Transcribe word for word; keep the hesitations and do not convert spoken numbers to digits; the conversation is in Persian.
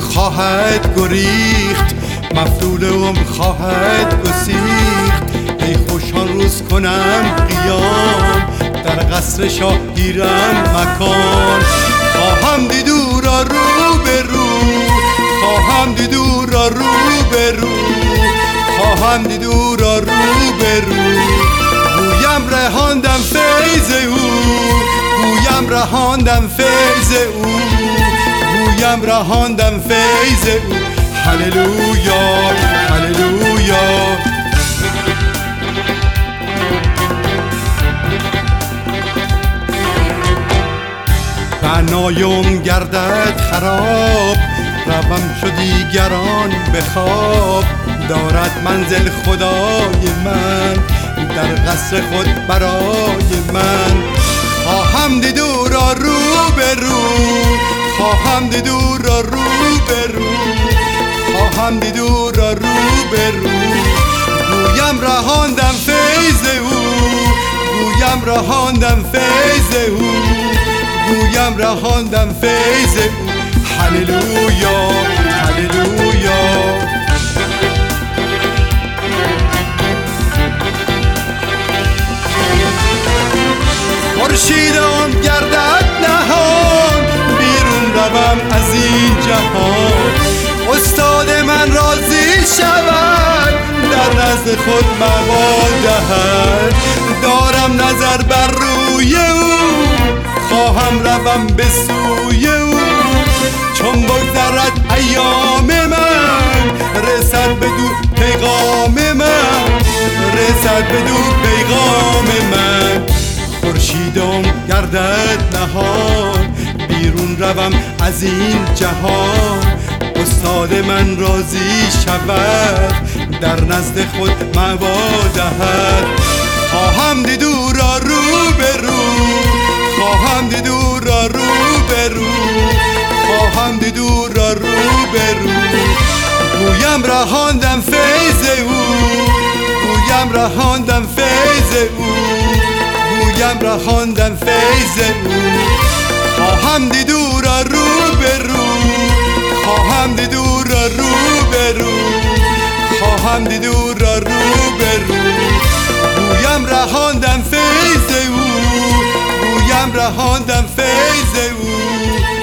خواهد گریخت، مفتولم خواهد گسیخت. ای خوشان روز کنم قیام، در قصر شاهگیرم مکان. خواهم دید او را رو به رو، خواهم دید او را رو به رو، خواهم دید او را رو به رو. گویم رهاندم فیض او، گویم رهاندم فیض او، گویم رهاندم فیض او. هللویا هللویا. بنایم گردد خراب، روم شو دیگران به خواب. دارد منزل خدای من، در قصر خود برای من. خواهم دید او را رو به رو، خواهم دید او را رو به رو، خواهم دید او را رو به رو. گویم رهاندم فیض او، گویم رهاندم فیض او، گویم رهاندم فیض او. هللویا هللویا. خورشیدم گردد نهان، بیرون روم از این جهان. استاد من راضی شود، در نزد خود موا دهد. دارم نظر بر روی او، خواهم روم به سوی او. چون بگذرد ایام من، رسد بدو پیغام من، رسد بدو پیغام من. خورشیدم گردد نهان، بیرون روم از این جهان. استاد من راضی شود، در نزد خود موا دهد. خواهم دید او را رو به رو، خواهم دید او را رو به رو، خواهم دید او را رو به رو. گویم رهاندم فیض او، گویم رهاندم فیض او، گویم رهاندم فیض او. خواهم دید او را رو به رو، خواهم دید او را رو به رو، خواهم دید او را رو به رو. گویم رهاندم فیض او، گویم رهاندم فیض او.